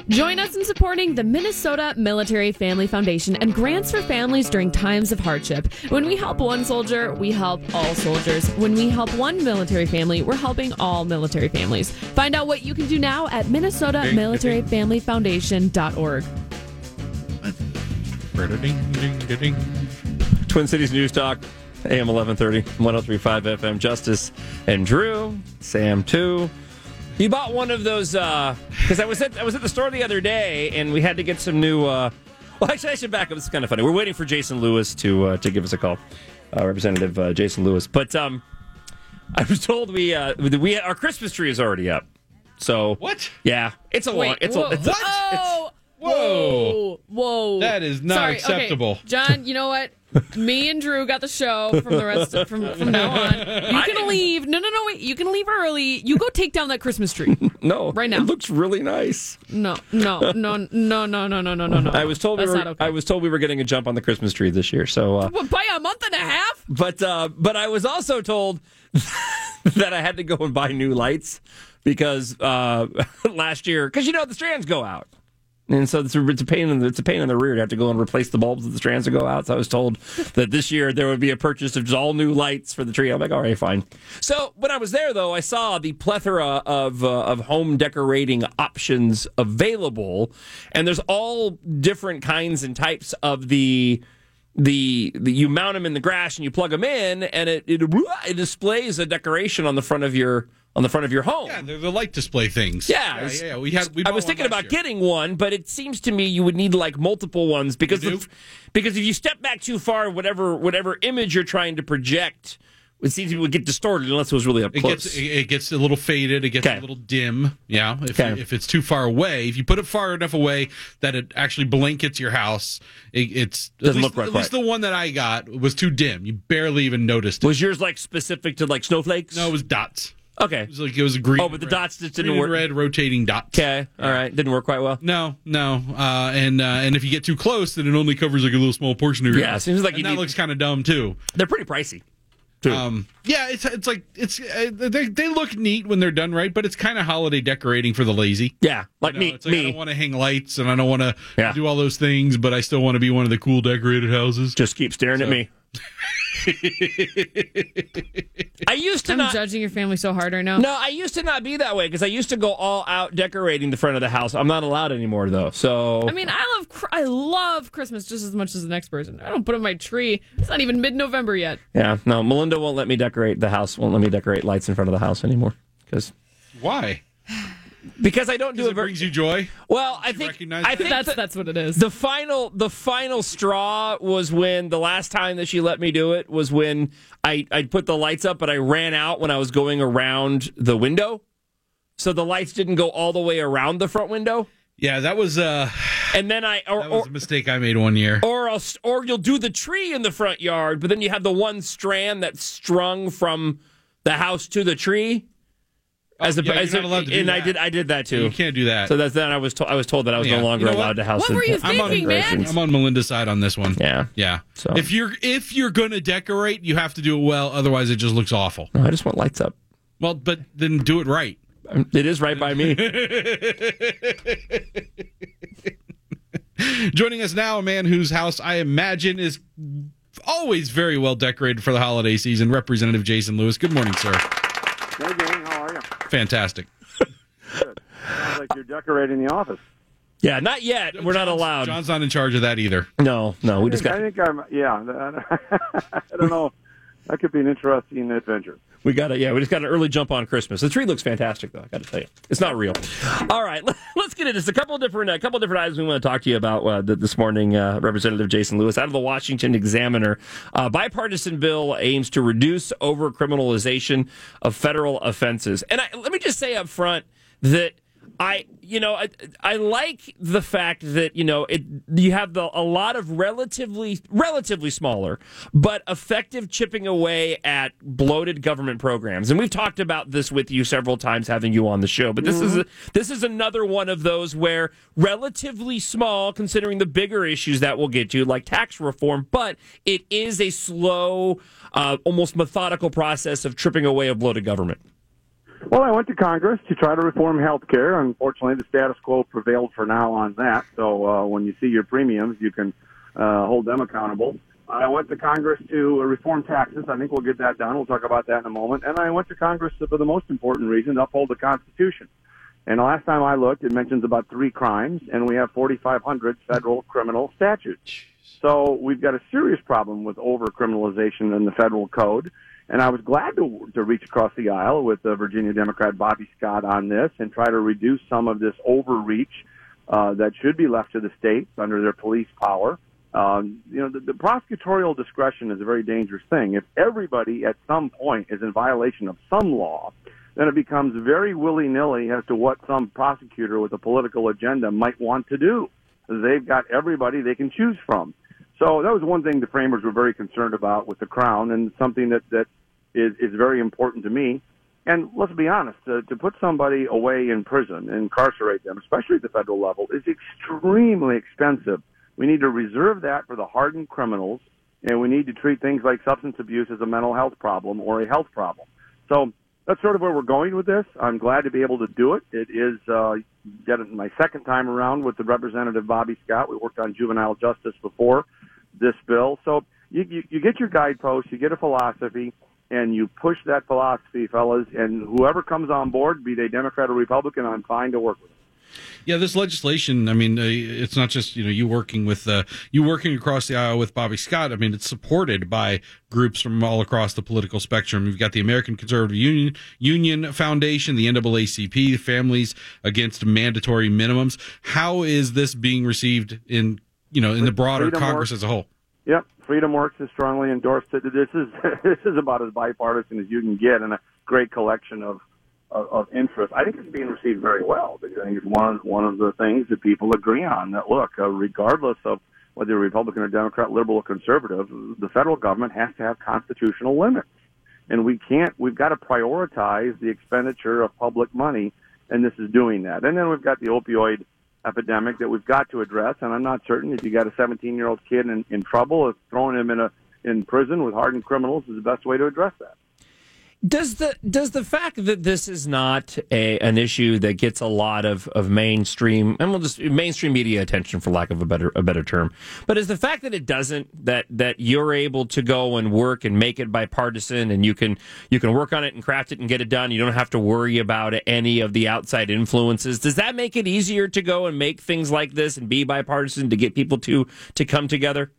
Join us in supporting the Minnesota Military Family Foundation and grants for families during times of hardship. When we help one soldier, we help all soldiers. When we help one military family, we're helping all military families. Find out what you can do now at minnesotamilitaryfamilyfoundation.org. Twin Cities News Talk, AM 1130, 103.5 FM. Justice and Drew, Sam too. You bought one of those because I was at the store the other day and we had to get some new. Well, actually, I should back up. This is kind of funny. We're waiting for Jason Lewis to give us a call, Representative Jason Lewis. But I was told we our Christmas tree is already up. So what? Yeah, it's a long. It's whoa. a, it's what? A, it's, whoa! That is not acceptable, okay. John. You know what? Me and Drew got the show from the rest from now on. You can leave. No, wait. You can leave early. You go take down that Christmas tree. No, right now. It looks really nice. No. I was told I was told we were getting a jump on the Christmas tree this year. So by a month and a half. But I was also told that I had to go and buy new lights because last year, because the strands go out. And so it's a pain in the rear to have to go and replace the bulbs of the strands that go out. So I was told that this year there would be a purchase of just all new lights for the tree. I'm like, all right, fine. So when I was there, though, I saw the plethora of home decorating options available, and there's all different kinds and types of the you mount them in the grass and you plug them in, and it displays a decoration on the front of your home. Yeah, they're the light display things. Yeah. I was thinking about getting one, but it seems to me you would need like multiple ones because if you step back too far, whatever image you're trying to project, it seems it would get distorted unless it was really up close. It gets a little faded. It gets a little dim. Yeah, if it's too far away. If you put it far enough away that it actually blankets your house, it doesn't look right. At least the one that I got was too dim. You barely even noticed it. Was yours like specific to like snowflakes? No, it was dots. Okay. It was green. Oh, but the dots just didn't work. Red rotating dots. Okay. All right. Didn't work quite well. No. And if you get too close, then it only covers like a little small portion of your house. Yeah, seems like that looks kind of dumb too. They're pretty pricey. Too. They look neat when they're done right, but it's kind of holiday decorating for the lazy. Yeah, like me. I don't want to hang lights and I don't want to do all those things, but I still want to be one of the cool decorated houses. Just keep staring at me. I'm judging your family so hard right now. No, I used to not be that way because I used to go all out decorating the front of the house. I'm not allowed anymore though. So I mean, I love Christmas just as much as the next person. I don't put up my tree. It's not even mid-November yet. Yeah, no, Melinda won't let me decorate the house. Won't let me decorate lights in front of the house anymore. Why? Because I don't do it. Brings you joy. Well, I think that's what it is. The final straw was when the last time that she let me do it was when I put the lights up, but I ran out when I was going around the window, so the lights didn't go all the way around the front window. Yeah, that was and then that was a mistake I made one year. Or you'll do the tree in the front yard, but then you have the one strand that's strung from the house to the tree. You're not allowed to do that. I did that too. You can't do that. So that's then I was told that I was no longer allowed to house. What were you thinking, man? I'm on Melinda's side on this one. Yeah. So if you're going to decorate, you have to do it well. Otherwise, it just looks awful. No, I just want lights up. Well, but then do it right. It is right by me. Joining us now, a man whose house I imagine is always very well decorated for the holiday season, Representative Jason Lewis. Good morning, sir. Hey, gang, how are you? Fantastic. Good. Sounds like you're decorating the office. Yeah, not yet. We're not allowed. John's not in charge of that either. No. I think I'm. Yeah, I don't know. That could be an interesting adventure. We just got an early jump on Christmas. The tree looks fantastic, though. I got to tell you, it's not real. All right, let's get into this. A couple of different items we want to talk to you about this morning. Representative Jason Lewis out of the Washington Examiner. Bipartisan bill aims to reduce overcriminalization of federal offenses. And let me just say up front that I like the fact that you have a lot of relatively smaller but effective chipping away at bloated government programs, and we've talked about this with you several times, having you on the show. But this is another one of those where relatively small, considering the bigger issues that we'll get to, like tax reform, but it is a slow, almost methodical process of tripping away a bloated government. Well, I went to Congress to try to reform health care. Unfortunately, the status quo prevailed for now on that. So when you see your premiums, you can hold them accountable. I went to Congress to reform taxes. I think we'll get that done. We'll talk about that in a moment. And I went to Congress for the most important reason, to uphold the Constitution. And the last time I looked, it mentions about 3 crimes, and we have 4,500 federal criminal statutes. So we've got a serious problem with over-criminalization in the federal code. And I was glad to reach across the aisle with Virginia Democrat Bobby Scott on this and try to reduce some of this overreach that should be left to the states under their police power. The prosecutorial discretion is a very dangerous thing. If everybody at some point is in violation of some law, then it becomes very willy-nilly as to what some prosecutor with a political agenda might want to do. They've got everybody they can choose from. So that was one thing the framers were very concerned about with the Crown, and something that is very important to me. And let's be honest, to put somebody away in prison, incarcerate them, especially at the federal level, is extremely expensive. We need to reserve that for the hardened criminals, and we need to treat things like substance abuse as a mental health problem or a health problem. So that's sort of where we're going with this. I'm glad to be able to do it. It is my second time around with the Representative Bobby Scott. We worked on juvenile justice before this bill. So you get your guideposts, you get a philosophy, and you push that philosophy, fellas, and whoever comes on board, be they Democrat or Republican, I'm fine to work with them. Yeah, this legislation, I mean, it's not just, you working across the aisle with Bobby Scott. I mean, it's supported by groups from all across the political spectrum. We've got the American Conservative Union Foundation, the NAACP, Families Against Mandatory Minimums. How is this being received in the broader Congress as a whole? Yep, Freedom Works has strongly endorsed it. This is about as bipartisan as you can get, and a great collection of interest. I think it's being received very well, because I think it's one of the things that people agree on, that look, regardless of whether you're Republican or Democrat, liberal or conservative, the federal government has to have constitutional limits. And we've got to prioritize the expenditure of public money, and this is doing that. And then we've got the opioid epidemic that we've got to address, and I'm not certain if you got a 17-year-old kid in trouble, if throwing him in prison with hardened criminals is the best way to address that. Does the fact that this is not an issue that gets a lot of mainstream, and we'll just mainstream media attention, for lack of a better term, but is the fact that it doesn't, that you're able to go and work and make it bipartisan, and you can work on it and craft it and get it done, you don't have to worry about any of the outside influences, does that make it easier to go and make things like this and be bipartisan, to get people to come together?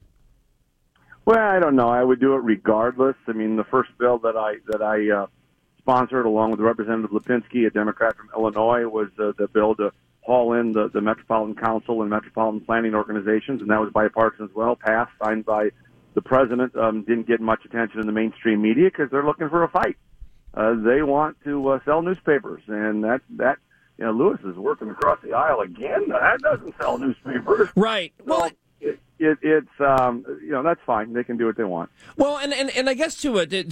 Well, I don't know. I would do it regardless. I mean, the first bill that I sponsored, along with Representative Lipinski, a Democrat from Illinois, was the bill to haul in the Metropolitan Council and Metropolitan Planning Organizations, and that was bipartisan as well, passed, signed by the president. Didn't get much attention in the mainstream media because they're looking for a fight. They want to sell newspapers, and that Lewis is working across the aisle again. That doesn't sell newspapers. Right. Well, it's that's fine. They can do what they want. Well, and I guess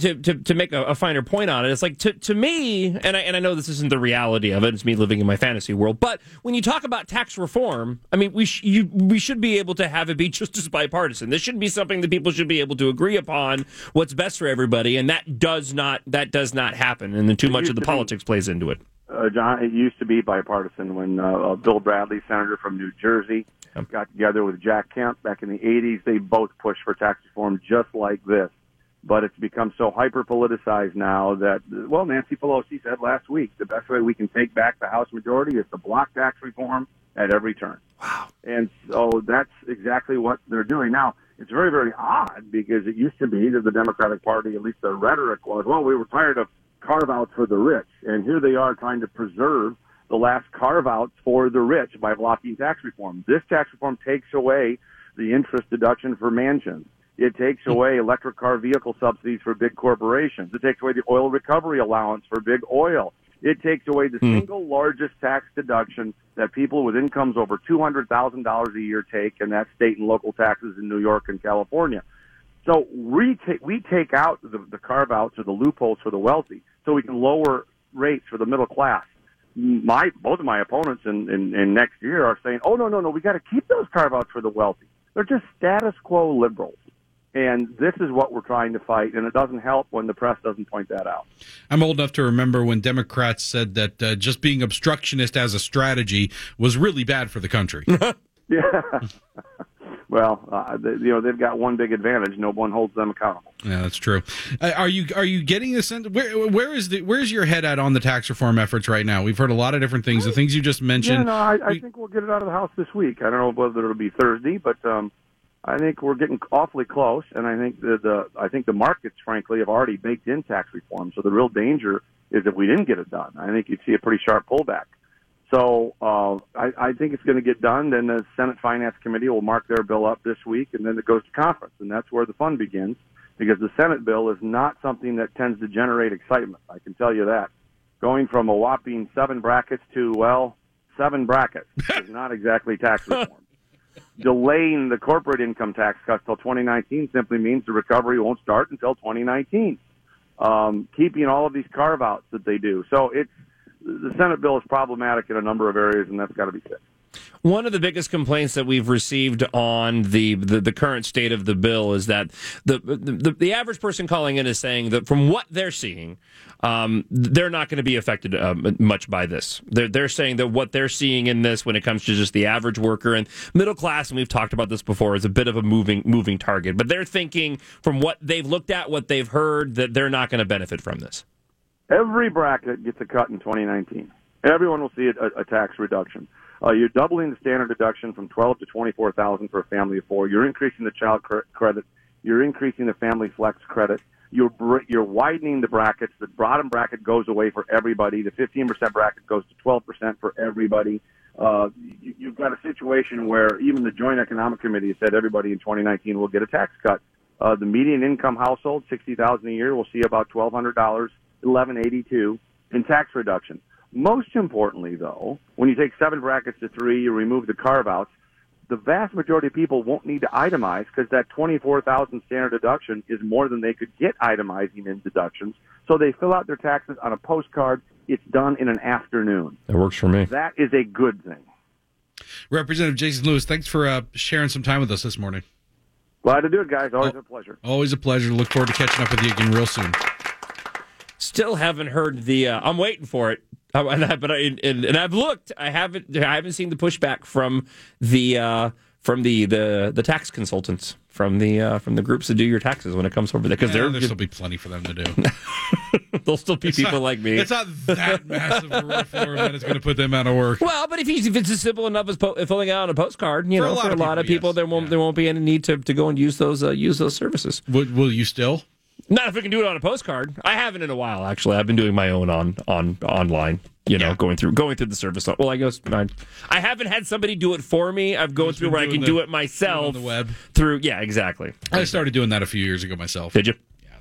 to make a finer point on it, it's like to me, and I know this isn't the reality of it. It's me living in my fantasy world. But when you talk about tax reform, I mean, we should be able to have it be just as bipartisan. This should be something that people should be able to agree upon what's best for everybody, and that does not happen, and then too much of the politics plays into it. John, it used to be bipartisan when Bill Bradley, senator from New Jersey, got together with Jack Kemp back in the 80s. They both pushed for tax reform just like this. But it's become so hyper-politicized now that, well, Nancy Pelosi said last week, the best way we can take back the House majority is to block tax reform at every turn. Wow. And so that's exactly what they're doing. Now, it's very, very odd, because it used to be that the Democratic Party, at least the rhetoric was, well, we were tired of carve-outs for the rich. And here they are trying to preserve the last carve-outs for the rich by blocking tax reform. This tax reform takes away the interest deduction for mansions. It takes away electric car vehicle subsidies for big corporations. It takes away the oil recovery allowance for big oil. It takes away the single largest tax deduction that people with incomes over $200,000 a year take, and that's state and local taxes in New York and California. So we take out the carve-outs or the loopholes for the wealthy so we can lower rates for the middle class. Both of my opponents in next year are saying, oh, no, we got to keep those carve-outs for the wealthy. They're just status quo liberals. And this is what we're trying to fight, and it doesn't help when the press doesn't point that out. I'm old enough to remember when Democrats said that just being obstructionist as a strategy was really bad for the country. Yeah. Well, they've got one big advantage: no one holds them accountable. Yeah, that's true. Are you getting a sense? Where's your head at on the tax reform efforts right now? We've heard a lot of different things. The things you just mentioned. Yeah, I think we'll get it out of the House this week. I don't know whether it'll be Thursday, but I think we're getting awfully close. And I think the markets, frankly, have already baked in tax reform. So the real danger is if we didn't get it done. I think you'd see a pretty sharp pullback. So I think it's going to get done. Then the Senate Finance Committee will mark their bill up this week, and then it goes to conference, and that's where the fun begins, because the Senate bill is not something that tends to generate excitement. I can tell you that. Going from a whopping 7 brackets to, 7 brackets is not exactly tax reform. Delaying the corporate income tax cuts till 2019 simply means the recovery won't start until 2019. Keeping all of these carve-outs that they do. So the Senate bill is problematic in a number of areas, and that's got to be fixed. One of the biggest complaints that we've received on the current state of the bill is that the average person calling in is saying that from what they're seeing, they're not going to be affected much by this. They're saying that what they're seeing in this, when it comes to just the average worker and middle class, and we've talked about this before, is a bit of a moving target. But they're thinking, from what they've looked at, what they've heard, that they're not going to benefit from this. Every bracket gets a cut in 2019. Everyone will see a tax reduction. You're doubling the standard deduction from $12,000 to $24,000 for a family of 4. You're increasing the child credit. You're increasing the family flex credit. You're widening the brackets. The bottom bracket goes away for everybody. The 15% bracket goes to 12% for everybody. You've got a situation where even the Joint Economic Committee said everybody in 2019 will get a tax cut. The median income household, $60,000 a year, will see about $1,200, $1,182 in tax reduction. Most importantly, though, when you take 7 brackets to 3, you remove the carve-outs, the vast majority of people won't need to itemize, because that $24,000 standard deduction is more than they could get itemizing in deductions. So they fill out their taxes on a postcard. It's done in an afternoon. That works for me. That is a good thing. Representative Jason Lewis, thanks for sharing some time with us this morning. Glad to do it, guys. Always a pleasure. Always a pleasure. Look forward to catching up with you again real soon. Still haven't heard the. I'm waiting for it, but I've looked. I haven't seen the pushback from the tax consultants, from the groups that do your taxes when it comes over there, because there'll still be plenty for them to do. There'll still be people like me. It's not that massive a reform that it's going to put them out of work. Well, but if it's as simple enough as filling out a postcard, for a lot of people, there won't be any need to go and use those services. Will you still? Not if we can do it on a postcard. I haven't in a while, actually. I've been doing my own on online. Going through the service. Well, I guess I haven't had somebody do it for me. I've gone through where I can do it myself on the web. Exactly. I started doing that a few years ago myself. Did you? Yeah.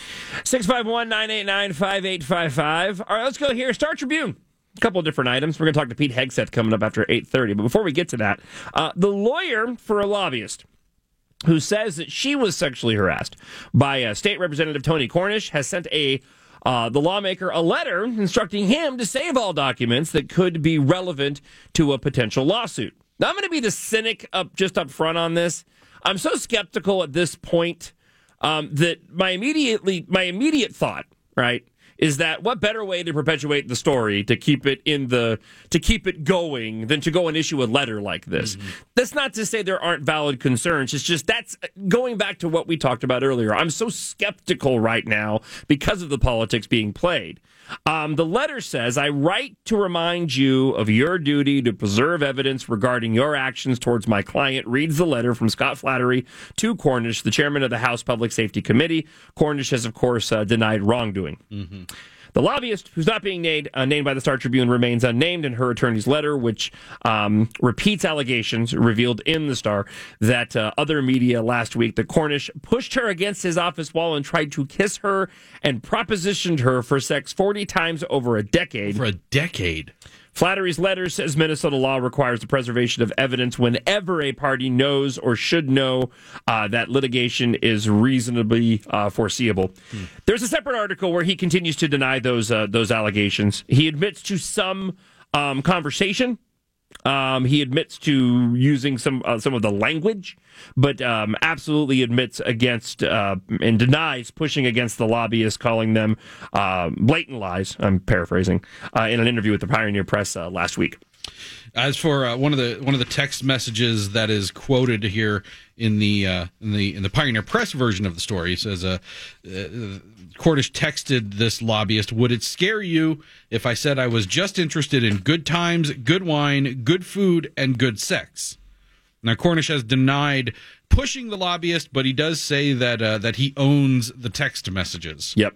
651-989-5855. All right, let's go here. Star Tribune. A couple of different items. We're going to talk to Pete Hegseth coming up after 8:30. But before we get to that, the lawyer for a lobbyist who says that she was sexually harassed by State Representative Tony Cornish has sent the lawmaker a letter instructing him to save all documents that could be relevant to a potential lawsuit. Now, I'm going to be the cynic up front on this. I'm so skeptical at this point that my immediate thought, right, is that what better way to perpetuate the story, to keep it going, than to go and issue a letter like this. Mm-hmm. That's not to say there aren't valid concerns. It's just that's going back to what we talked about earlier. I'm so skeptical right now because of the politics being played. The letter says, I write to remind you of your duty to preserve evidence regarding your actions towards my client. Reads the letter from Scott Flattery to Cornish, the chairman of the House Public Safety Committee. Cornish has, of course, denied wrongdoing. Mm-hmm. The lobbyist, who's not being named by the Star Tribune, remains unnamed in her attorney's letter, which repeats allegations revealed in the Star that other media last week that Cornish pushed her against his office wall and tried to kiss her and propositioned her for sex 40 times over a decade. Over a decade? Flattery's letter says Minnesota law requires the preservation of evidence whenever a party knows or should know that litigation is reasonably foreseeable. There's a separate article where he continues to deny those allegations. He admits to some conversation He admits to using some of the language, but absolutely admits against and denies pushing against the lobbyists, calling them blatant lies. I'm paraphrasing in an interview with the Pioneer Press last week. As for one of the text messages that is quoted here in the Pioneer Press version of the story, it says Cornish texted this lobbyist, "Would it scare you if I said I was just interested in good times, good wine, good food, and good sex?" Now, Cornish has denied pushing the lobbyist, but he does say that he owns the text messages. Yep.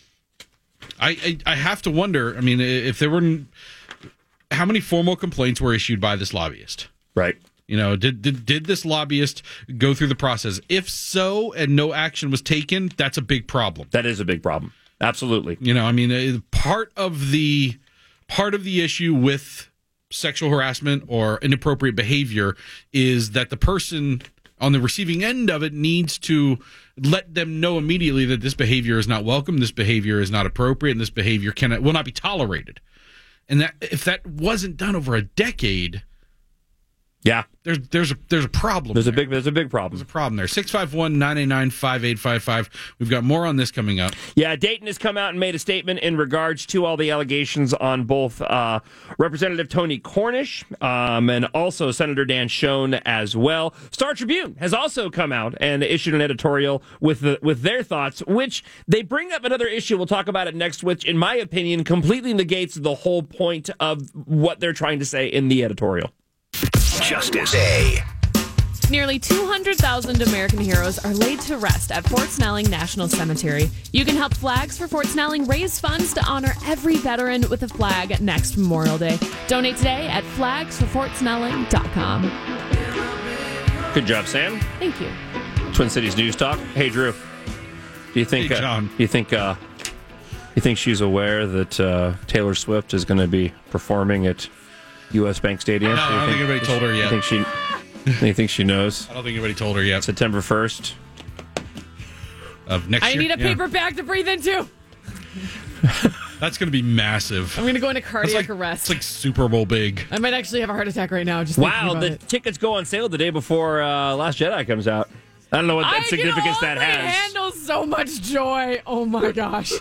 I have to wonder. I mean, if there were, how many formal complaints were issued by this lobbyist? Right. You know, did this lobbyist go through the process? If so, and no action was taken, that's a big problem. That is a big problem. Absolutely. You know, I mean, part of the issue with sexual harassment or inappropriate behavior is that the person on the receiving end of it needs to let them know immediately that this behavior is not welcome, this behavior is not appropriate, and this behavior will not be tolerated. And that if that wasn't done over a decade, yeah, there's a problem. There's a big problem. There's a problem there. 651-989-5855. We've got more on this coming up. Yeah, Dayton has come out and made a statement in regards to all the allegations on both Representative Tony Cornish and also Senator Dan Schoen as well. Star Tribune has also come out and issued an editorial with their thoughts, which they bring up another issue. We'll talk about it next, which, in my opinion, completely negates the whole point of what they're trying to say in the editorial. Justice Day. Nearly 200,000 American heroes are laid to rest at Fort Snelling National Cemetery. You can help Flags for Fort Snelling raise funds to honor every veteran with a flag next Memorial Day. Donate today at flagsforfortsnelling.com. Good job, Sam. Thank you. Twin Cities News Talk. Hey, Drew. Do you think? Hey, John. Do you think she's aware that Taylor Swift is going to be performing at U.S. Bank Stadium? No, I don't think anybody told her yet. You think she knows? I don't think anybody told her yet. September 1st of next year. I need a paper bag to breathe into. That's going to be massive. I'm going to go into cardiac arrest. It's like Super Bowl big. I might actually have a heart attack right now. Just wow, the tickets go on sale the day before Last Jedi comes out. I don't know what that significance that has. I can only handle so much joy. Oh my gosh.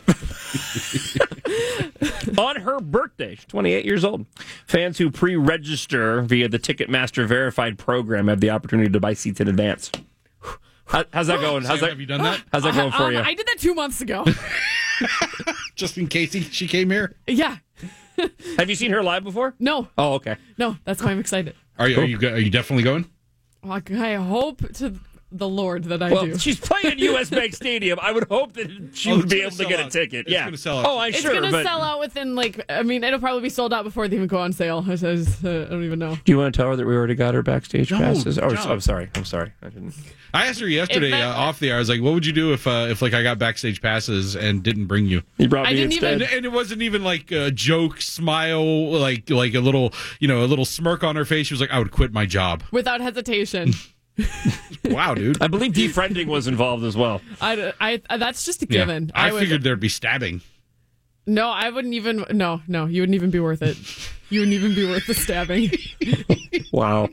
On her birthday, she's 28 years old. Fans who pre-register via the Ticketmaster verified program have the opportunity to buy seats in advance. How's that going? Have you done that? How's that going for you? I did that 2 months ago. Just in case she came here? Yeah. Have you seen her live before? No. Oh, okay. No, that's why I'm excited. Are you definitely going? Well, I hope to the Lord that I do. Well, she's playing at U.S. Bank Stadium. I would hope that she would be able to get a ticket. It's going to sell out. Oh, I'm sure. It's going to sell out within, it'll probably be sold out before they even go on sale. I don't even know. Do you want to tell her that we already got her backstage passes? Oh, no. I'm sorry. I didn't. I asked her yesterday off the air. I was like, "What would you do if I got backstage passes and didn't bring you?" You brought me instead. And it wasn't even like a joke, smile, like a little, a little smirk on her face. She was like, "I would quit my job without hesitation." Wow, dude! I believe defriending was involved as well. I that's just a given. I figured there'd be stabbing. No, I wouldn't even. No, you wouldn't even be worth it. You wouldn't even be worth the stabbing. Wow.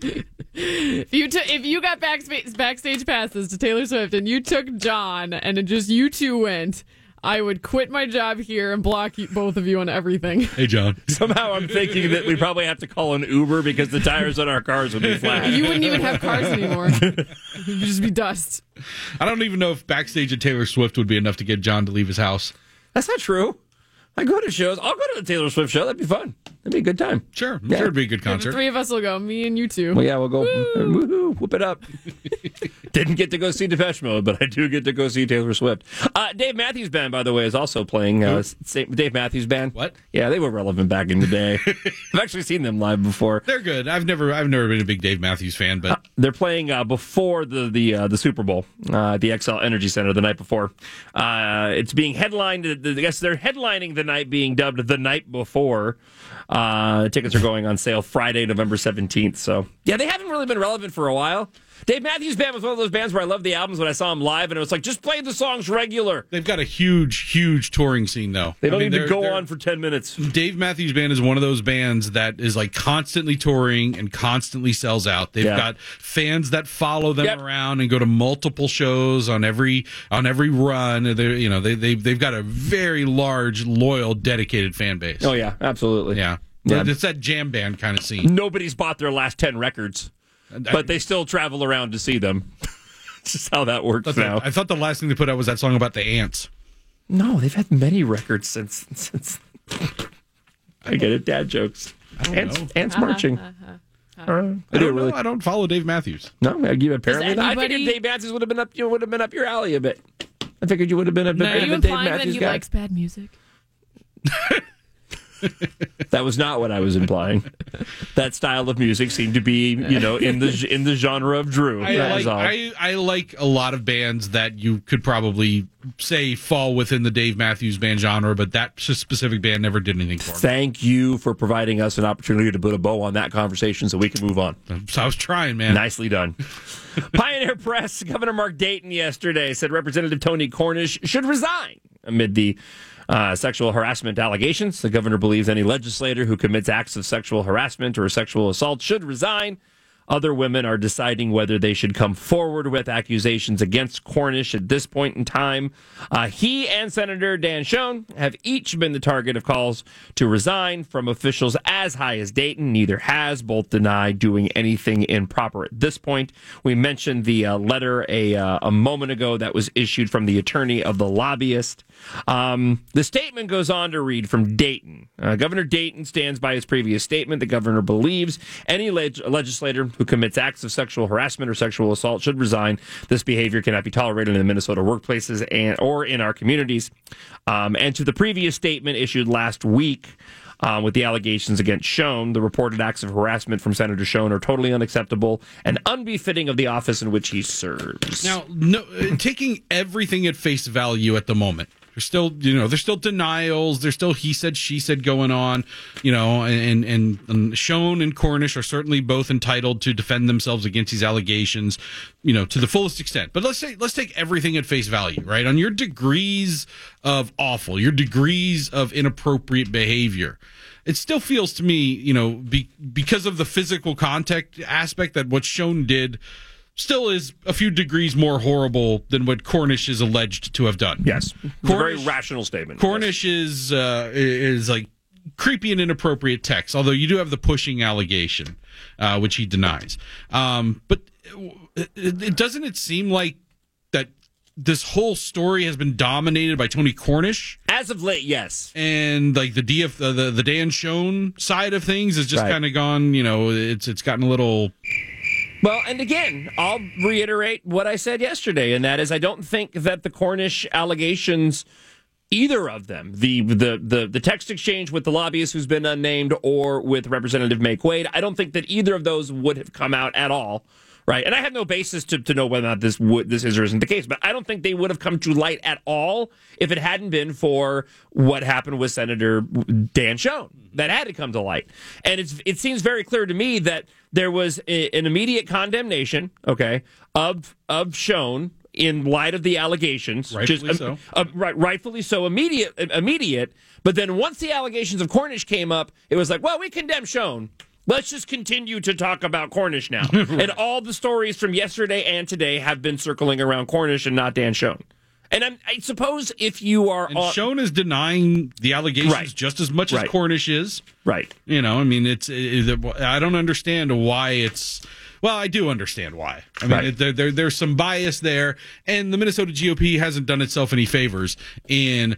If you got backstage passes to Taylor Swift and you took John and it just you two went, I would quit my job here and block both of you on everything. Hey, John. Somehow I'm thinking that we probably have to call an Uber because the tires on our cars would be flat. You wouldn't even have cars anymore. It'd just be dust. I don't even know if backstage at Taylor Swift would be enough to get John to leave his house. That's not true. I go to shows. I'll go to the Taylor Swift show. That'd be fun. That'd be a good time. Sure. I'm sure it'd be a good concert. The three of us will go. Me and you two. Well, yeah, we'll go. Woo-hoo, whoop it up. Didn't get to go see Depeche Mode, but I do get to go see Taylor Swift. Dave Matthews Band, by the way, is also playing. Dave Matthews Band. What? Yeah, they were relevant back in the day. I've actually seen them live before. They're good. I've never been a big Dave Matthews fan, but they're playing before the Super Bowl, the XL Energy Center the night before. It's being headlined. I guess they're headlining the night being dubbed the night before. Tickets are going on sale Friday, November 17th. So Yeah, they haven't really been relevant for a while. Dave Matthews Band was one of those bands where I loved the albums when I saw them live, and it was like, just play the songs regular. They've got a huge touring scene, though. They don't need to go on for 10 minutes. Dave Matthews Band is one of those bands that is like constantly touring and constantly sells out. They've got fans that follow them around and go to multiple shows on every run. They've got a very large, loyal, dedicated fan base. Oh yeah, absolutely. Yeah. It's that jam band kind of scene. Nobody's bought their last 10 records, but they still travel around to see them. It's just how that works now. I thought the last thing they put out was that song about the ants. No, they've had many records since. I get it, dad jokes. Ants marching. I don't follow Dave Matthews. No, apparently not. I figured Dave Matthews would have been up your alley a bit. I figured you would have been a bit of a Dave Matthews guy. Are you implying that he likes bad music? That was not what I was implying. That style of music seemed to be, in the genre of Drew. I like a lot of bands that you could probably say fall within the Dave Matthews Band genre, but that specific band never did anything for me. Thank you for providing us an opportunity to put a bow on that conversation so we can move on. So I was trying, man. Nicely done. Pioneer Press, Governor Mark Dayton yesterday said Representative Tony Cornish should resign amid the sexual harassment allegations. The governor believes any legislator who commits acts of sexual harassment or sexual assault should resign. Other women are deciding whether they should come forward with accusations against Cornish at this point in time. He and Senator Dan Schoen have each been the target of calls to resign from officials as high as Dayton. Neither has. Both deny doing anything improper at this point. We mentioned the letter a moment ago that was issued from the attorney of the lobbyist. The statement goes on to read from Dayton. Governor Dayton stands by his previous statement. The governor believes any legislator who commits acts of sexual harassment or sexual assault should resign. This behavior cannot be tolerated in the Minnesota workplaces or in our communities. And to the previous statement issued last week with the allegations against Schoen, the reported acts of harassment from Senator Schoen are totally unacceptable and unbefitting of the office in which he serves. Now, taking everything at face value at the moment, there's still denials. There's still he said, she said going on, and Schoen and Cornish are certainly both entitled to defend themselves against these allegations, to the fullest extent. But let's take everything at face value, right? On your degrees of awful, your degrees of inappropriate behavior, it still feels to me, because of the physical contact aspect, that what Schoen did still is a few degrees more horrible than what Cornish is alleged to have done. Yes. It's a very rational statement. Cornish is like creepy and inappropriate text, although you do have the pushing allegation, which he denies. But doesn't it seem like that this whole story has been dominated by Tony Cornish? As of late, yes. And like the the Dan Schoen side of things has just kind of gone, it's gotten a little... Well, and again, I'll reiterate what I said yesterday, and that is I don't think that the Cornish allegations, either of them, the text exchange with the lobbyist who's been unnamed or with Representative May Quaid, I don't think that either of those would have come out at all, right? And I have no basis to know whether or not this is or isn't the case, but I don't think they would have come to light at all if it hadn't been for what happened with Senator Dan Schoen. That had to come to light. And it seems very clear to me that there was an immediate condemnation, of Schoen in light of the allegations. Rightfully so, immediate. But then once the allegations of Cornish came up, it was like, well, we condemn Schoen. Let's just continue to talk about Cornish now. And all the stories from yesterday and today have been circling around Cornish and not Dan Schoen. And I suppose if you are... And Schoen is denying the allegations just as much as Cornish is. Right. I don't understand why it's... Well, I do understand why. I mean, there's some bias there, and the Minnesota GOP hasn't done itself any favors in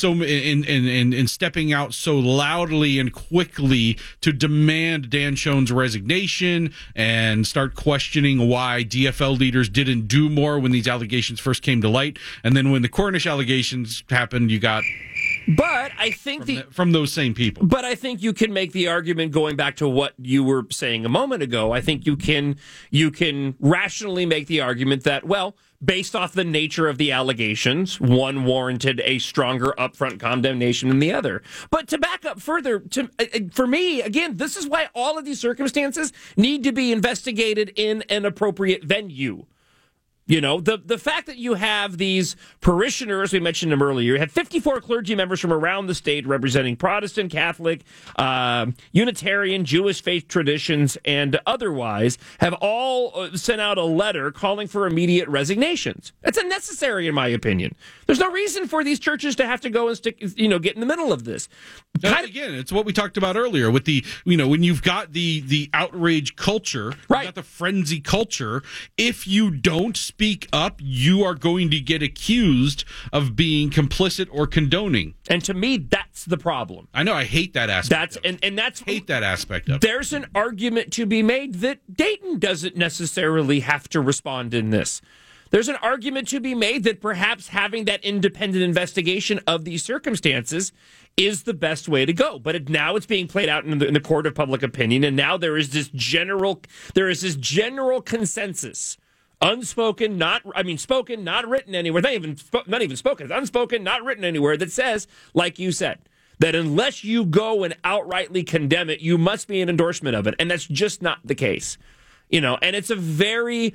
stepping out so loudly and quickly to demand Dan Schoen's resignation and start questioning why DFL leaders didn't do more when these allegations first came to light. And then when the Cornish allegations happened, you got But I think from those same people. But I think you can make the argument, going back to what you were saying a moment ago. I think you can rationally make the argument that, well, based off the nature of the allegations, one warranted a stronger upfront condemnation than the other. But to back up further, for me, again, this is why all of these circumstances need to be investigated in an appropriate venue. You know, the fact that you have these parishioners, we mentioned them earlier, you had 54 clergy members from around the state representing Protestant, Catholic, Unitarian, Jewish faith traditions, and otherwise, have all sent out a letter calling for immediate resignations. That's unnecessary, in my opinion. There's no reason for these churches to have to go and get in the middle of this. Again, it's what we talked about earlier with the, when you've got the outrage culture, right, you've got the frenzy culture. If you don't speak up, you are going to get accused of being complicit or condoning. And to me, that's the problem. I know, I hate that aspect. Hate that aspect of it. There's an argument to be made that Dayton doesn't necessarily have to respond in this. There's an argument to be made that perhaps having that independent investigation of these circumstances is the best way to go. But now it's being played out in the court of public opinion, and now there is this general consensus, unspoken, spoken, not written anywhere. Not even spoken. It's unspoken, not written anywhere, that says, like you said, that unless you go and outrightly condemn it, you must be an endorsement of it, and that's just not the case. And it's a very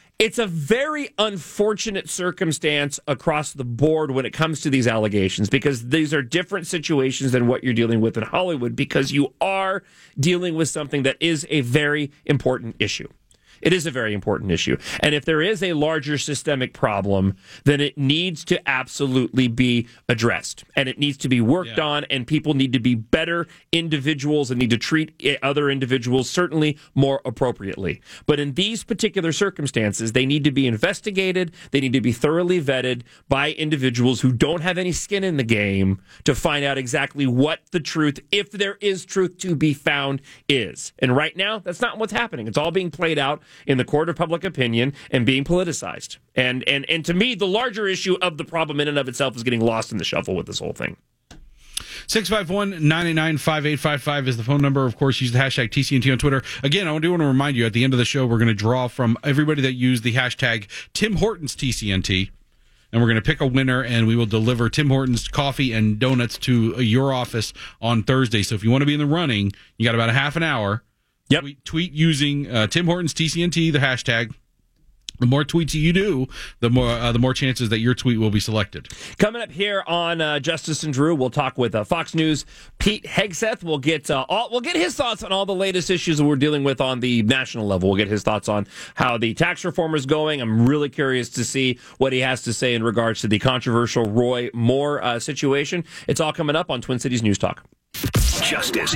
unfortunate circumstance across the board when it comes to these allegations, because these are different situations than what you're dealing with in Hollywood, because you are dealing with something that is a very important issue. It is a very important issue. And if there is a larger systemic problem, then it needs to absolutely be addressed. And it needs to be worked on, and people need to be better individuals and need to treat other individuals certainly more appropriately. But in these particular circumstances, they need to be investigated. They need to be thoroughly vetted by individuals who don't have any skin in the game to find out exactly what the truth, if there is truth to be found, is. And right now, that's not what's happening. It's all being played out in the court of public opinion and being politicized. And to me, the larger issue of the problem in and of itself is getting lost in the shuffle with this whole thing. 651-989-5855 is the phone number. Of course, use the hashtag TCNT on Twitter. Again, I do want to remind you, at the end of the show, we're going to draw from everybody that used the hashtag Tim Hortons TCNT. And we're going to pick a winner, and we will deliver Tim Hortons coffee and donuts to your office on Thursday. So if you want to be in the running, you got about a half an hour. Yep. Tweet using Tim Hortons TCNT, the hashtag. The more tweets you do, the more chances that your tweet will be selected. Coming up here on Justice and Drew, we'll talk with Fox News' Pete Hegseth. We'll get his thoughts on all the latest issues that we're dealing with on the national level. We'll get his thoughts on how the tax reform is going. I'm really curious to see what he has to say in regards to the controversial Roy Moore situation. It's all coming up on Twin Cities News Talk. Justice.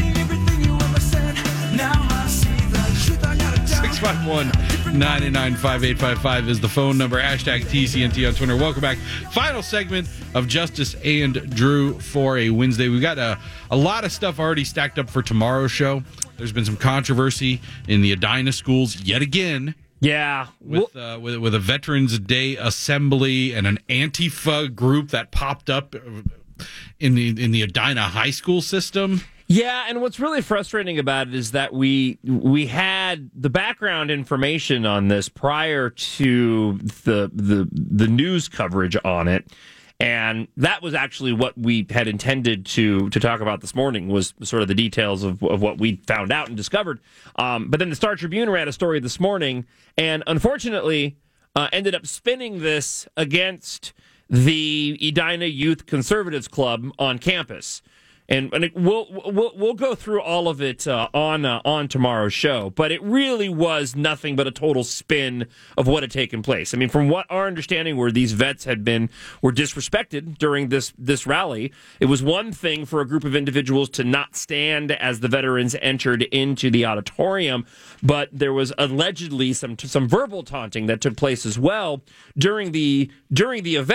651-989-5855 is the phone number. Hashtag TCNT on Twitter. Welcome back. Final segment of Justice and Drew for a Wednesday. We've got a lot of stuff already stacked up for tomorrow's show. There's been some controversy in the Edina schools yet again. Yeah, with a Veterans Day assembly and an Antifa group that popped up in the Edina high school system. Yeah, and what's really frustrating about it is that we had the background information on this prior to the news coverage on it, and that was actually what we had intended to talk about this morning, was sort of the details of what we found out and discovered. But then the Star Tribune ran a story this morning, and unfortunately ended up spinning this against the Edina Youth Conservatives Club on campus. And we'll go through all of it on tomorrow's show, but it really was nothing but a total spin of what had taken place. I mean, from what our understanding were, these vets were disrespected during this rally. It was one thing for a group of individuals to not stand as the veterans entered into the auditorium, but there was allegedly some verbal taunting that took place as well during the event.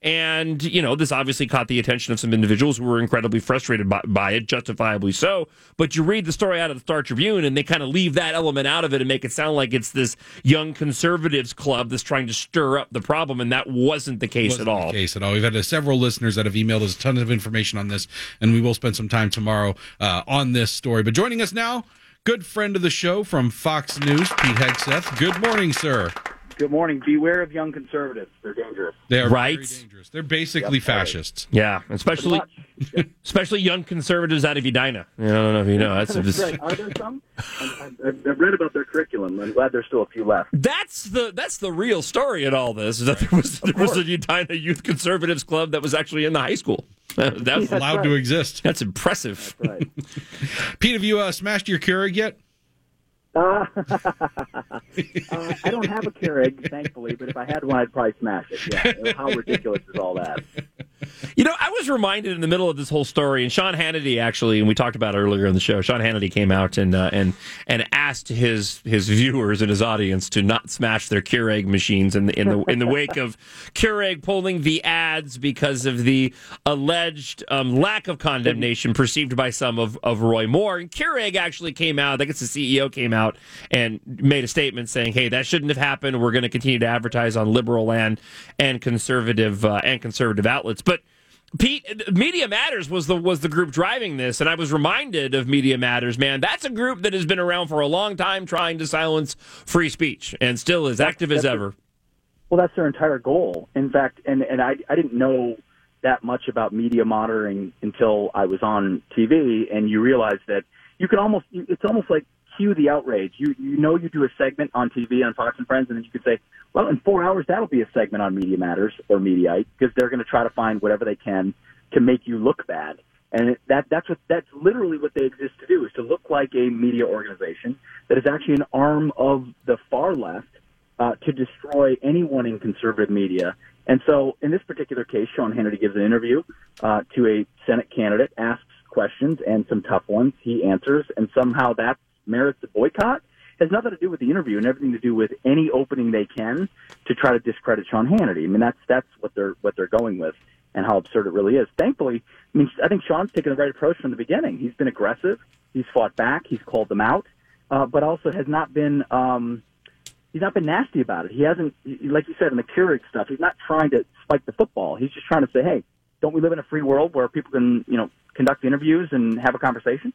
And, this obviously caught the attention of some individuals who were incredibly frustrated by it, justifiably so. But you read the story out of the Star Tribune, and they kind of leave that element out of it and make it sound like it's this young conservatives club that's trying to stir up the problem, and that wasn't the case at all. We've had several listeners that have emailed us a ton of information on this, and we will spend some time tomorrow on this story. But joining us now, good friend of the show from Fox News, Pete Hegseth. Good morning, sir. Good morning. Beware of young conservatives. They're dangerous. They are very dangerous. They're basically fascists. Yeah, especially young conservatives out of Edina. I don't know if you know. That's right. Are there some? I've read about their curriculum. I'm glad there's still a few left. That's the real story in all this, is that there was a Edina Youth Conservatives Club that was actually in the high school. That's allowed to exist. That's impressive. That's right. Pete, have you smashed your Keurig yet? I don't have a Keurig, thankfully, but if I had one, I'd probably smash it. Yeah. How ridiculous is all that? I was reminded in the middle of this whole story, and Sean Hannity actually, and we talked about it earlier in the show. Sean Hannity came out and asked his viewers and his audience to not smash their Keurig machines in the wake of Keurig pulling the ads because of the alleged lack of condemnation perceived by some of Roy Moore. And Keurig actually came out. I guess the CEO came out and made a statement saying, "Hey, that shouldn't have happened. We're going to continue to advertise on liberal and conservative outlets." But Pete, Media Matters was the group driving this, and I was reminded of Media Matters. Man, that's a group that has been around for a long time trying to silence free speech and still as active as ever. Well, that's their entire goal. In fact, and I didn't know that much about media monitoring until I was on TV, and you realize that you can it's almost like cue the outrage. You do a segment on TV on Fox and Friends, and then you could say, well, in 4 hours, that'll be a segment on Media Matters or Mediaite, because they're going to try to find whatever they can to make you look bad. And that's literally what they exist to do, is to look like a media organization that is actually an arm of the far left to destroy anyone in conservative media. And so in this particular case, Sean Hannity gives an interview to a Senate candidate, asks questions and some tough ones. He answers, and somehow that merits a boycott. Has nothing to do with the interview and everything to do with any opening they can to try to discredit Sean Hannity. I mean, that's what they're going with, and how absurd it really is. Thankfully, I think Sean's taken the right approach from the beginning. He's been aggressive. He's fought back. He's called them out, but also has not been he's not been nasty about it. He hasn't, like you said, in the Keurig stuff, he's not trying to spike the football. He's just trying to say, hey, don't we live in a free world where people can, conduct interviews and have a conversation?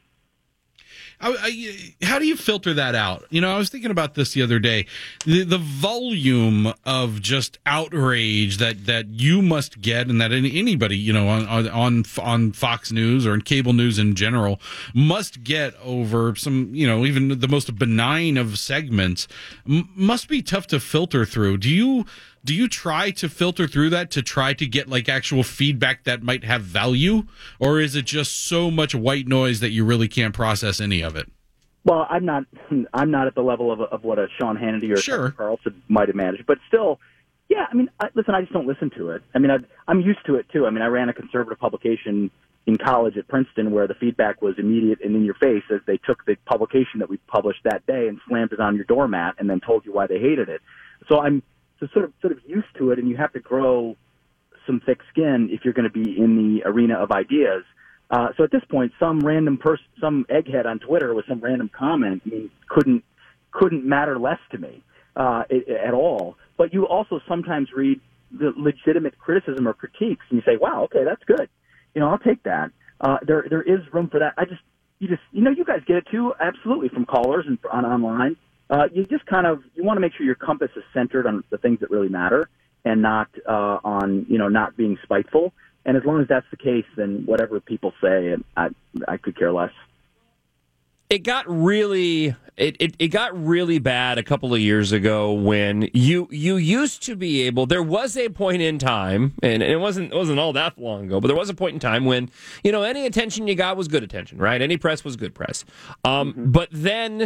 How do you filter that out? I was thinking about this the other day. The volume of just outrage that you must get, and that anybody on Fox News or in cable news in general must get over some even the most benign of segments must be tough to filter through. Do you try to filter through that to try to get actual feedback that might have value, or is it just so much white noise that you really can't process any of it? Well, I'm not at the level of what a Sean Hannity or Sure. Carlson might have managed, but still, yeah. I just don't listen to it. I'm used to it too. I ran a conservative publication in college at Princeton where the feedback was immediate and in your face, as they took the publication that we published that day and slammed it on your doormat and then told you why they hated it. So I'm sort of used to it, and you have to grow some thick skin if you're going to be in the arena of ideas. So at this point, some random person, some egghead on Twitter with some random comment, couldn't matter less to me at all. But you also sometimes read the legitimate criticism or critiques, and you say, "Wow, okay, that's good. I'll take that." There is room for that. You guys get it too, absolutely, from callers and online. You just you want to make sure your compass is centered on the things that really matter, and not on not being spiteful. And as long as that's the case, then whatever people say, I could care less. It got really bad a couple of years ago when you used to be able. There was a point in time, and it wasn't all that long ago, but there was a point in time when any attention you got was good attention, right? Any press was good press. But then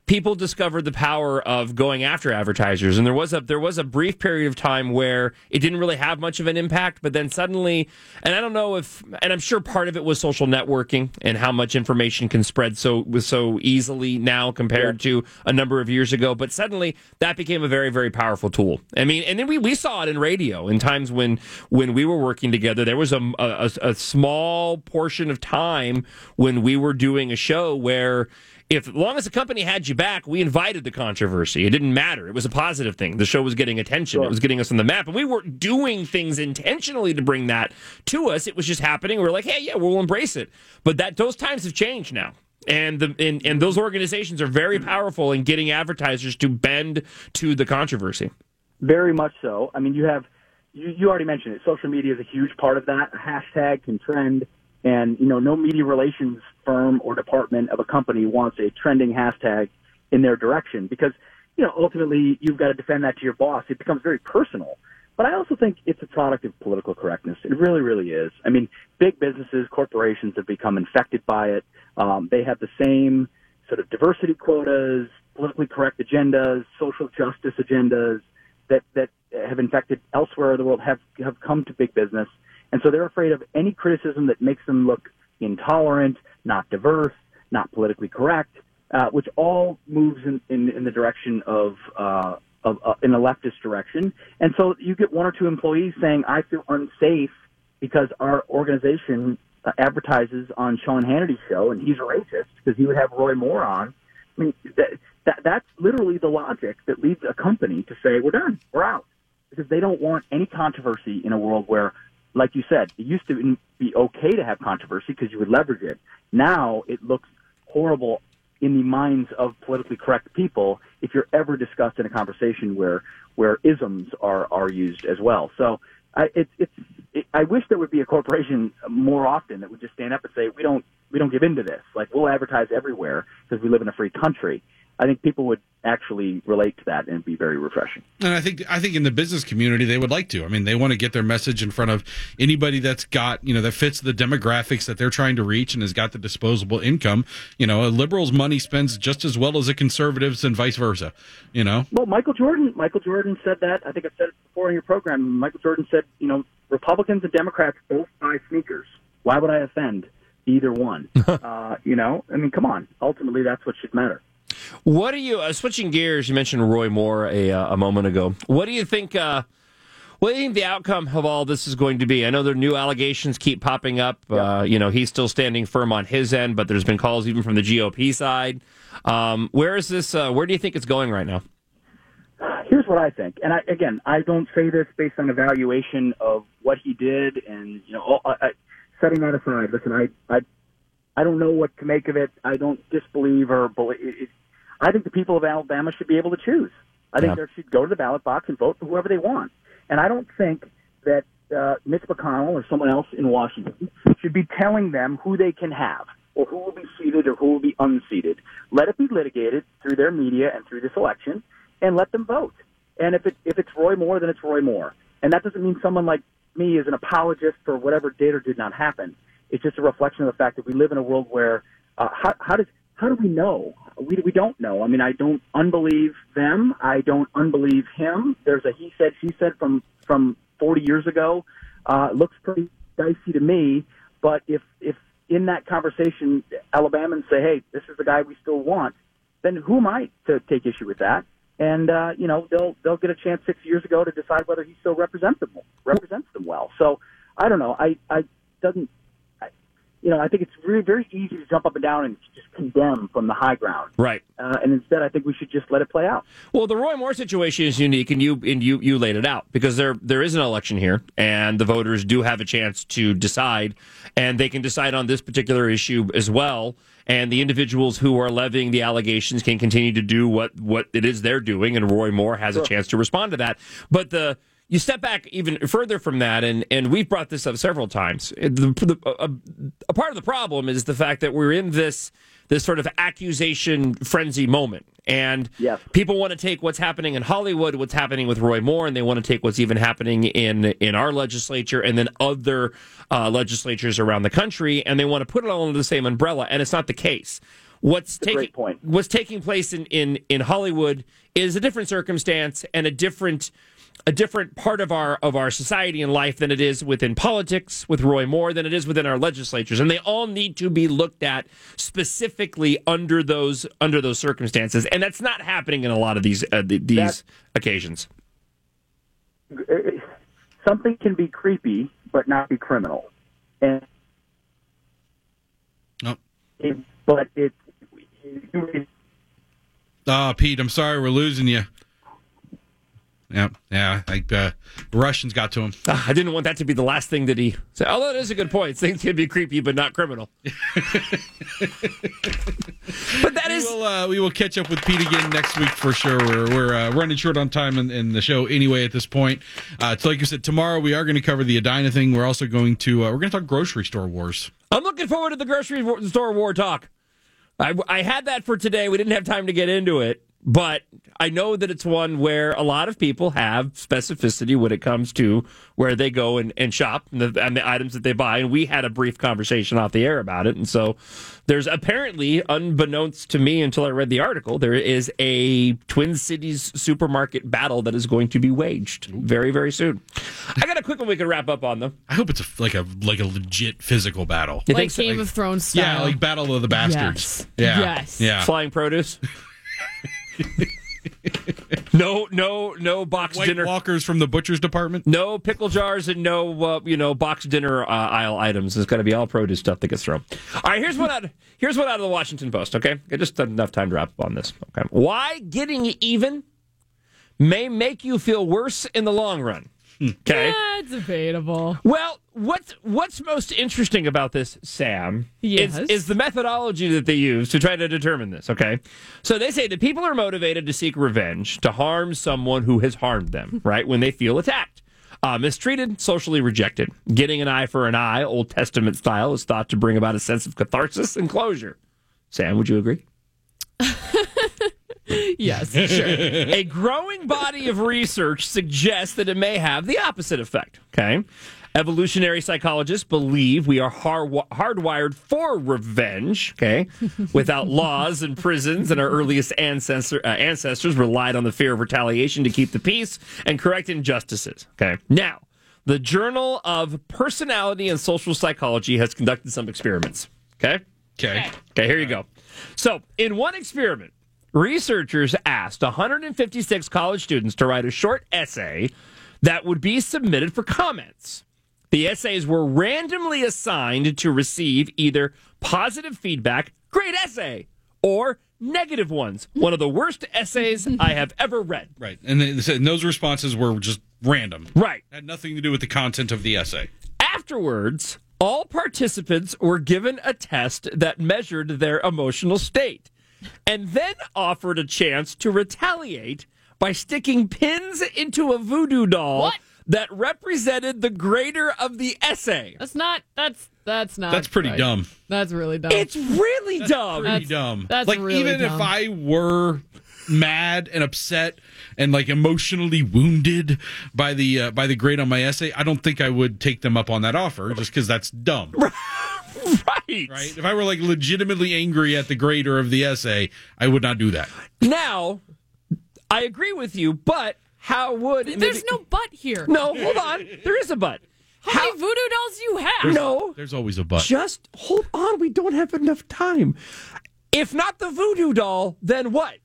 people discovered the power of going after advertisers. And there was a brief period of time where it didn't really have much of an impact, but then suddenly, and I don't know if, and I'm sure part of it was social networking and how much information can spread so easily now compared to a number of years ago, but suddenly that became a very, very powerful tool. I mean, and then we saw it in radio in times when we were working together. There was a small portion of time when we were doing a show where, as long as the company had you back, we invited the controversy. It didn't matter. It was a positive thing. The show was getting attention. Sure. It was getting us on the map. And we weren't doing things intentionally to bring that to us. It was just happening. We were like, hey, yeah, we'll embrace it. But those times have changed now. And those organizations are very powerful in getting advertisers to bend to the controversy. Very much so. I mean, you already mentioned it. Social media is a huge part of that. A hashtag can trend. And, no media relations firm or department of a company wants a trending hashtag in their direction because, ultimately you've got to defend that to your boss. It becomes very personal. But I also think it's a product of political correctness. It really, really is. I mean, big businesses, corporations have become infected by it. They have the same sort of diversity quotas, politically correct agendas, social justice agendas that have infected elsewhere in the world have come to big business. And so they're afraid of any criticism that makes them look intolerant, not diverse, not politically correct, which all moves in the direction of in a leftist direction. And so you get one or two employees saying, I feel unsafe because our organization advertises on Sean Hannity's show and he's a racist because he would have Roy Moore on. I mean, that's literally the logic that leads a company to say, we're done, we're out. Because they don't want any controversy in a world where, like you said, it used to be okay to have controversy because you would leverage it. Now it looks horrible in the minds of politically correct people if you're ever discussed in a conversation where isms are used as well. So I wish there would be a corporation more often that would just stand up and say, we don't give in to this. Like, we'll advertise everywhere because we live in a free country. I think people would actually relate to that and be very refreshing. And I think in the business community, they would like to. I mean, they want to get their message in front of anybody that's got, that fits the demographics that they're trying to reach and has got the disposable income. A liberal's money spends just as well as a conservative's and vice versa, Well, Michael Jordan said that. I think I've said it before in your program. Michael Jordan said, Republicans and Democrats both buy sneakers. Why would I offend either one? I mean, come on. Ultimately, that's what should matter. What do you, switching gears, you mentioned Roy Moore a moment ago. What do you think the outcome of all this is going to be? I know there are new allegations keep popping up. Yep. He's still standing firm on his end, but there's been calls even from the GOP side. Where is this? Where do you think it's going right now? Here's what I think. And I don't say this based on evaluation of what he did and, setting that aside. Listen, I don't know what to make of it. I don't disbelieve or believe it. I think the people of Alabama should be able to choose. I think they should go to the ballot box and vote for whoever they want. And I don't think that Mitch McConnell or someone else in Washington should be telling them who they can have or who will be seated or who will be unseated. Let it be litigated through their media and through this election, and let them vote. And if it's Roy Moore, then it's Roy Moore. And that doesn't mean someone like me is an apologist for whatever did or did not happen. It's just a reflection of the fact that we live in a world where how do we know? We don't know. I mean, I don't unbelieve them. I don't unbelieve him. There's a he said, she said from 40 years ago. It looks pretty dicey to me. But if in that conversation Alabamans say, hey, this is the guy we still want, then who am I to take issue with that? And they'll get a chance 6 years ago to decide whether he still represents them well. So I don't know. I think it's really very easy to jump up and down and just condemn from the high ground. Right. And instead, I think we should just let it play out. Well, the Roy Moore situation is unique, and you laid it out, because there is an election here, and the voters do have a chance to decide, and they can decide on this particular issue as well. And the individuals who are levying the allegations can continue to do what it is they're doing, and Roy Moore has a chance to respond to that. But you step back even further from that, and we've brought this up several times. A part of the problem is the fact that we're in this sort of accusation frenzy moment. And people want to take what's happening in Hollywood, what's happening with Roy Moore, and they want to take what's even happening in our legislature and then other legislatures around the country, and they want to put it all under the same umbrella, and it's not the case. what's taking place in Hollywood is a different circumstance and a different part of our society and life than it is within politics with Roy Moore, than it is within our legislatures, and they all need to be looked at specifically under those circumstances, and that's not happening in a lot of these occasions. Something can be creepy but not be criminal, and Pete, I'm sorry we're losing you. Yeah. The Russians got to him. I didn't want that to be the last thing that he said. Although it is a good point. Things can be creepy, but not criminal. But that we will catch up with Pete again next week for sure. We're running short on time in the show anyway at this point. So like you said, tomorrow we are going to cover the Edina thing. We're also going to talk grocery store wars. I'm looking forward to the grocery store war talk. I had that for today. We didn't have time to get into it. But I know that it's one where a lot of people have specificity when it comes to where they go and shop and the items that they buy. And we had a brief conversation off the air about it. And so there's apparently, unbeknownst to me until I read the article, there is a Twin Cities supermarket battle that is going to be waged very, very soon. I got a quick one we can wrap up on, though. I hope it's like a legit physical battle. Like Game of Thrones style. Yeah, like Battle of the Bastards. Yes. Yeah. Flying produce. No box White dinner. Walkers from the butcher's department. No pickle jars and no box dinner aisle items. It's got to be all produce stuff that gets thrown. All right, here's one out of the Washington Post. Okay, just enough time to wrap up on this. Okay, why getting even may make you feel worse in the long run. Okay, it's debatable. Well, what's most interesting about this, Sam, is the methodology that they use to try to determine this, okay? So they say that people are motivated to seek revenge, to harm someone who has harmed them, right, when they feel attacked. Mistreated, socially rejected. Getting an eye for an eye, Old Testament style, is thought to bring about a sense of catharsis and closure. Sam, would you agree? Yes, sure. A growing body of research suggests that it may have the opposite effect, okay? Evolutionary psychologists believe we are hardwired for revenge, okay? Without laws and prisons, and our earliest ancestors relied on the fear of retaliation to keep the peace and correct injustices, okay? Now, the Journal of Personality and Social Psychology has conducted some experiments, okay? Okay, here you go. So, in one experiment, researchers asked 156 college students to write a short essay that would be submitted for comments. The essays were randomly assigned to receive either positive feedback, great essay, or negative ones, one of the worst essays I have ever read. Right, and those responses were just random. Right. Had nothing to do with the content of the essay. Afterwards, all participants were given a test that measured their emotional state, and then offered a chance to retaliate by sticking pins into a voodoo doll that represented the grader of the essay. That's not That's pretty right. dumb. That's really dumb. It's really dumb. Pretty dumb. That's like really even dumb. if I were mad and upset and like emotionally wounded by the grade on my essay, I don't think I would take them up on that offer just because that's dumb. Right. If I were like legitimately angry at the grader of the essay, I would not do that. Now, I agree with you, but how would... There's no but here. No, hold on. There is a but. How many voodoo dolls do you have? There's always a but. Just hold on. We don't have enough time. If not the voodoo doll, then what?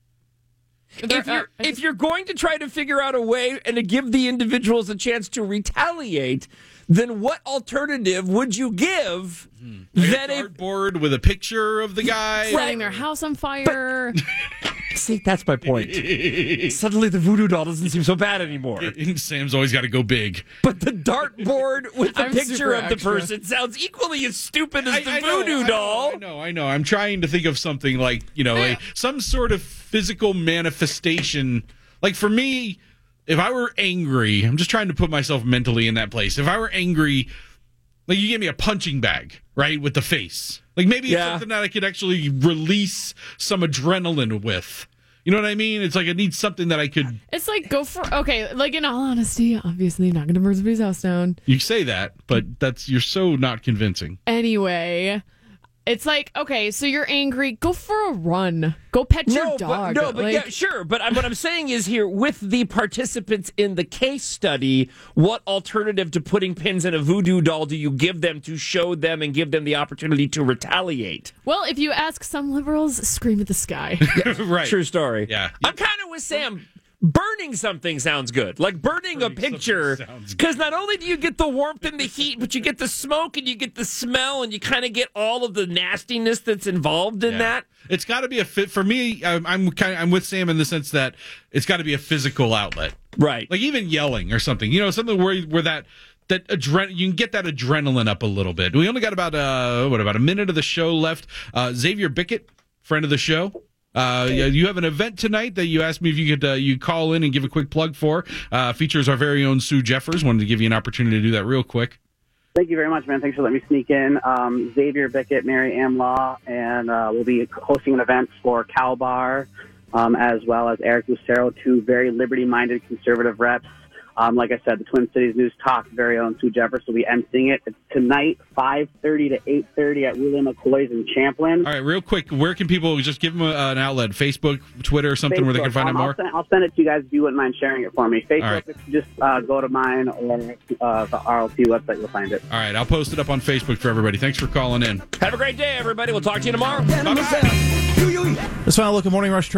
If you're going to try to figure out a way and to give the individuals a chance to retaliate, then what alternative would you give? Like a cardboard with a picture of the guy setting their house on fire. See, that's my point. Suddenly the voodoo doll doesn't seem so bad anymore. Sam's always got to go big. But the dartboard with the picture of the person sounds equally as stupid as the voodoo doll. I know. I'm trying to think of something like, some sort of physical manifestation. Like for me, if I were angry, I'm just trying to put myself mentally in that place. If I were angry, like you gave me a punching bag, right, with the face. Like maybe it's something that I could actually release some adrenaline with. You know what I mean? It's like I need something that I could... It's like like in all honesty, obviously you're not going to burn somebody's house down. You say that, but you're so not convincing. Anyway, It's like, okay, so you're angry. Go for a run. Go pet your dog. Yeah, sure. But what I'm saying is here, with the participants in the case study, what alternative to putting pins in a voodoo doll do you give them to show them and give them the opportunity to retaliate? Well, if you ask some liberals, scream at the sky. Right. True story. Yeah. I'm kind of with Sam. Burning something sounds good. Like burning a picture. Because not only do you get the warmth and the heat, but you get the smoke and you get the smell and you kind of get all of the nastiness that's involved in that. It's got to be a fit. For me, I'm with Sam in the sense that it's got to be a physical outlet. Right. Like even yelling or something. something where that you can get that adrenaline up a little bit. We only got about a minute of the show left. Xavier Bickett, friend of the show. You have an event tonight that you asked me if you could you call in and give a quick plug for. Features our very own Sue Jeffers. Wanted to give you an opportunity to do that real quick. Thank you very much, man. Thanks for letting me sneak in. Xavier Bickett, Mary Ann Law, and we'll be hosting an event for Cal Bar, as well as Eric Lucero, two very liberty-minded conservative reps. Like I said, the Twin Cities News Talk, very own Sue Jeffers will be emceeing it. It's tonight, 5:30 to 8:30 at William McCoy's in Champlin. All right, real quick, where can people just give them an outlet? Facebook, Twitter, something where they can find out more? I'll send it to you guys if you wouldn't mind sharing it for me. Facebook, right. If you just go to mine or the RLT website, you'll find it. All right, I'll post it up on Facebook for everybody. Thanks for calling in. Have a great day, everybody. We'll talk to you tomorrow. Bye-bye. This Final Look at Morning Rush